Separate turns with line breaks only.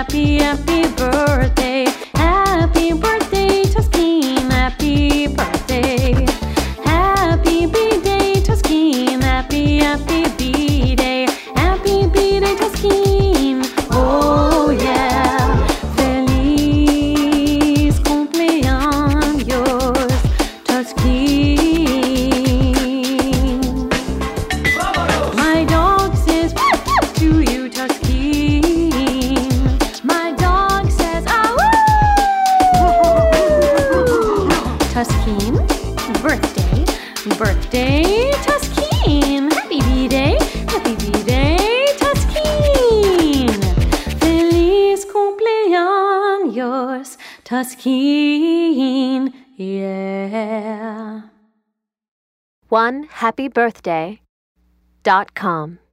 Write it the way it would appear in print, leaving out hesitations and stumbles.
happy, happy birthday. Happy birthday, Tuskin. Happy birthday. Happy B-Day, Tuskin. Happy, happy B-Day. Happy B-Day, Tuskin. Oh yeah. Feliz cumpleaños, Tuskin. My dog says to you, Tuskin. My dog says Tuskin, birthday, birthday, Tuskin. Happy B-Day, Tuskin. Feliz cumpleaños, Tuskin, yeah.
OneHappyBirthday.com